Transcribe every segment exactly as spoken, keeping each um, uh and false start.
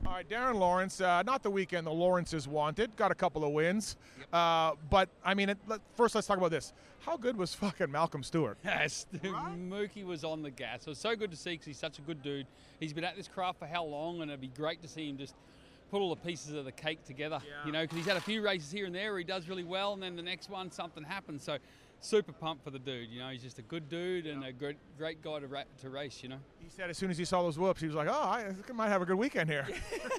All right, Darren Lawrence, uh, not the weekend the Lawrences wanted. Got a couple of wins. Yep. Uh, but, I mean, it, let, first let's talk about this. How good was fucking Malcolm Stewart? Yes, Mookie was on the gas. It was so good to see because he's such a good dude. He's been at this craft for how long, and it'd be great to see him just put all the pieces of the cake together, yeah. you know, because he's had a few races here and there where he does really well, and then the next one, something happens. So, super pumped for the dude, you know. He's just a good dude and a great, great guy to, ra- to race, you know. He said as soon as he saw those whoops, he was like, oh, I might have a good weekend here.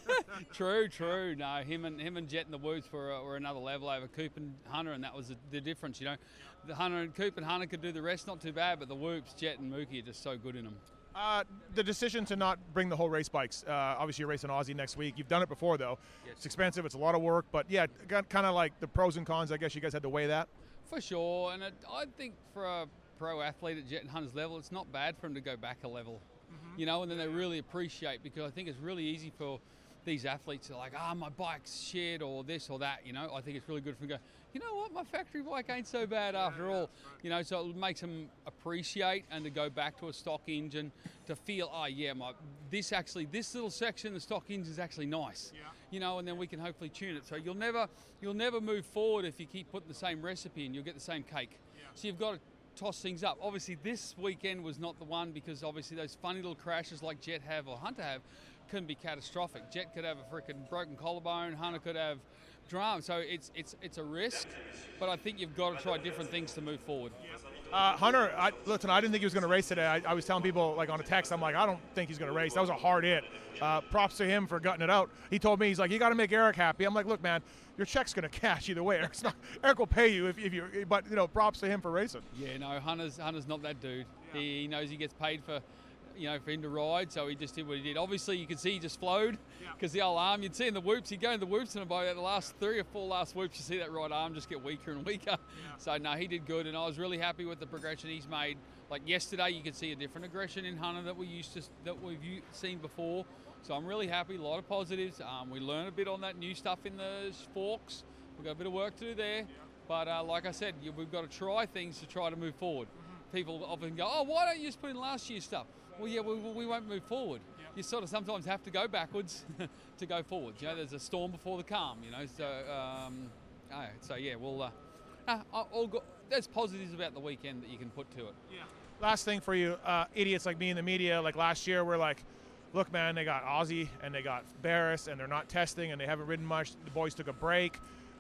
True, true. No, him and him and Jet and the whoops were, were another level over Coop and Hunter, and that was the, the difference, you know. The Hunter and Coop and Hunter could do the rest, not too bad, but the whoops, Jet and Mookie are just so good in them. Uh, the decision to not bring the whole race bikes. Uh, obviously, you're racing Aussie next week. You've done it before, though. Yes. It's expensive. It's a lot of work. But, yeah, kind of like the pros and cons. I guess you guys had to weigh that. For sure. And it, I think for a pro athlete at Jet and Hunter's level, it's not bad for them to go back a level. Mm-hmm. You know, and then they really appreciate, because I think it's really easy for these athletes to like, ah, oh, my bike's shit or this or that, you know. I think it's really good for them to go, you know what, my factory bike ain't so bad after yeah, all. Right. You know, so it makes them appreciate and to go back to a stock engine to feel, oh, yeah, my this actually, this little section, the stock engine is actually nice. Yeah. You know, and then we can hopefully tune it. So you'll never you'll never move forward if you keep putting the same recipe and you'll get the same cake. Yeah. So you've got to toss things up. Obviously, this weekend was not the one, because obviously those funny little crashes like Jet have or Hunter have can be catastrophic. Jet could have a freaking broken collarbone, Hunter could have drama. So it's it's it's a risk, but I think you've got to try different things to move forward. Uh, Hunter, I, listen, I didn't think he was going to race today. I, I was telling people like on a text, I'm like, I don't think he's going to race. That was a hard hit. Uh, props to him for gutting it out. He told me, he's like, you got to make Eric happy. I'm like, look, man, your check's going to cash either way. Eric's not, Eric will pay you if, if you, but you know, props to him for racing. Yeah, no, Hunter's Hunter's not that dude. Yeah. He, he knows he gets paid for, you know, for him to ride, so he just did what he did. Obviously, you could see he just flowed, because yeah. the old arm, you'd see in the whoops, he'd go in the whoops, and about the last three or four last whoops, you see that right arm just get weaker and weaker. Yeah. So, no, he did good, and I was really happy with the progression he's made. Like yesterday, you could see a different aggression in Hunter that we used to, that we've seen before. So I'm really happy, a lot of positives. Um, we learned a bit on that new stuff in the forks. We've got a bit of work to do there. Yeah. But uh, like I said, we've got to try things to try to move forward. Mm-hmm. People often go, oh, why don't you just put in last year's stuff? Well, yeah, we, we won't move forward. Yep. You sort of sometimes have to go backwards to go forward. You know, there's a storm before the calm, you know. So, um, oh, so yeah, we'll, uh, uh, all go, there's positives about the weekend that you can put to it. Yeah. Last thing for you, uh, idiots like me in the media, like last year, we're like, look, man, they got Aussie and they got Barris and they're not testing and they haven't ridden much. The boys took a break,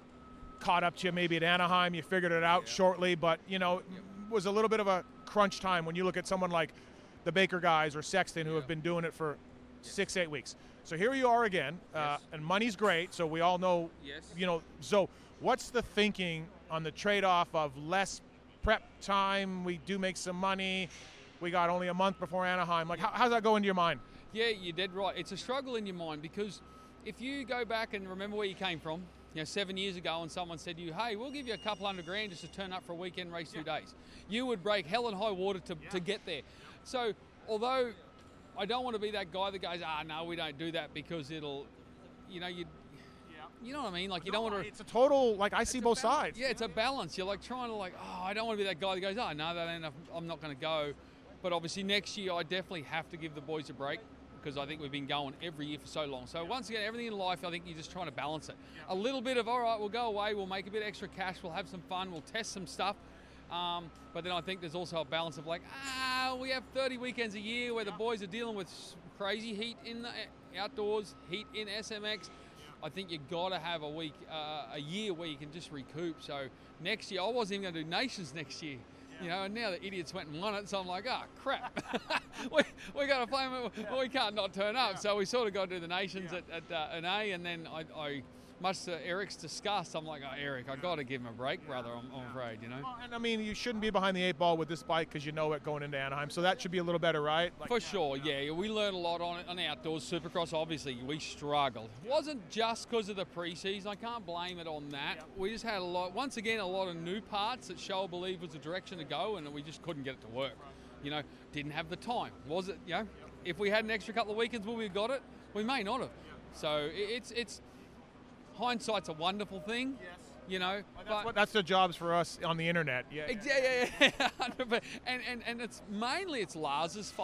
caught up to you maybe at Anaheim. You figured it out yeah. shortly, but, you know, yeah. it was a little bit of a crunch time when you look at someone like the Baker guys or Sexton who yeah. have been doing it for yes. six, eight weeks. So here you are again, uh, yes. and money's great, so we all know, yes. you know, so what's the thinking on the trade-off of less prep time, we do make some money, we got only a month before Anaheim. Like, how, how's that go into your mind? Yeah, you're dead right. It's a struggle in your mind, because if you go back and remember where you came from, you know, seven years ago, and someone said to you, hey, we'll give you a couple hundred grand just to turn up for a weekend race yeah. two days. You would break hell and high water to, yeah. to get there. So, although I don't want to be that guy that goes, ah, no, we don't do that because it'll, you know, you yeah. you know what I mean? Like, you no, don't want to... It's a total, like, I see both balance. sides. Yeah, it's a balance. You're, like, trying to, like, oh, I don't want to be that guy that goes, oh, no, that ain't enough. I'm not going to go. But obviously next year I definitely have to give the boys a break, because I think we've been going every year for so long. So once again, everything in life, I think you're just trying to balance it. Yeah. A little bit of, all right, we'll go away, we'll make a bit extra cash, we'll have some fun, we'll test some stuff. Um, but then I think there's also a balance of like, ah, we have thirty weekends a year where the boys are dealing with crazy heat in the outdoors, heat in S M X. I think you've got to have a week, uh, a year where you can just recoup. So next year, I wasn't even going to do Nations next year. You know, and now the idiots went and won it, so I'm like, oh, crap. we we got to play them. Well, we can't not turn up. Yeah. So we sort of got to do the Nations yeah. at, at uh, an A, and then I, I, much to Eric's disgust, I'm like, oh, Eric, I got to give him a break, brother, I'm, I'm afraid, you know. Well, and I mean, you shouldn't be behind the eight ball with this bike because you know it going into Anaheim, so that should be a little better, right? Like, For sure, yeah. yeah. We learned a lot on it, on outdoors. Supercross, obviously, we struggled. It wasn't just because of the preseason. I can't blame it on that. Yeah. We just had a lot, once again, a lot of new parts that Show believed was the direction to go, and we just couldn't get it to work. Right. You know, didn't have the time. Was it, you know, yeah. if we had an extra couple of weekends where we got it, we may not have. Yeah. So it's, it's, hindsight's a wonderful thing, yes. you know. Well, that's, but what, that's the jobs for us on the internet. Yeah, yeah, yeah, yeah. yeah. and, and and it's mainly it's Lars's fault.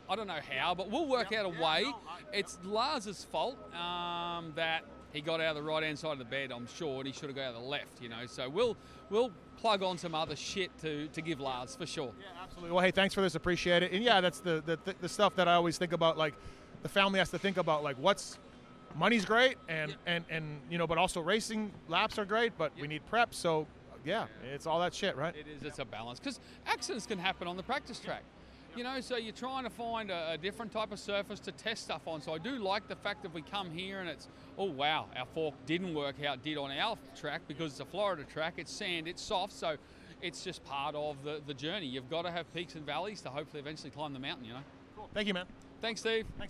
I don't know how, but we'll work Yep. out a Yeah, way. no, I- It's Lars's fault um, that he got out of the right hand side of the bed, I'm sure, and he should have gone out of the left, you know. So we'll we'll plug on some other shit to, to give Lars for sure. Yeah, absolutely. Well, hey, thanks for this. Appreciate it. And yeah, that's the, the the stuff that I always think about. Like, the family has to think about, like, what's money's great, and Yeah. and and you know, but also racing laps are great, but we need prep. So yeah, it's all that shit, right? It is. It's a balance because accidents can happen on the practice track. You know, so you're trying to find a, a different type of surface to test stuff on. So I do like the fact that we come here and it's, oh wow, our fork didn't work how it did on our track because it's a Florida track. It's sand, it's soft, so it's just part of the, the journey. You've got to have peaks and valleys to hopefully eventually climb the mountain, you know. Cool. Thank you, man. Thanks, Steve. Thanks.